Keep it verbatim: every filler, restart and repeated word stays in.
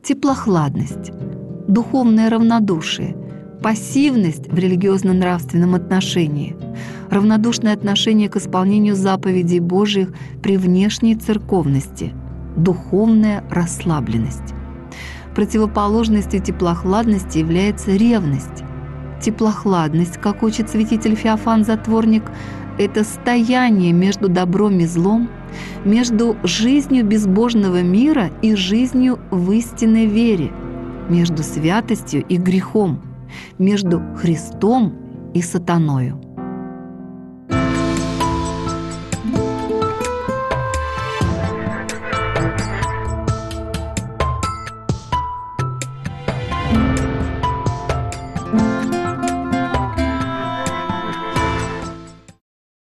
теплохладность, духовное равнодушие, пассивность в религиозно-нравственном отношении, равнодушное отношение к исполнению заповедей Божьих при внешней церковности, духовная расслабленность. Противоположностью теплохладности является ревность. Теплохладность, как учит святитель Феофан Затворник, это стояние между добром и злом, между жизнью безбожного мира и жизнью в истинной вере, между святостью и грехом, между Христом и сатаною.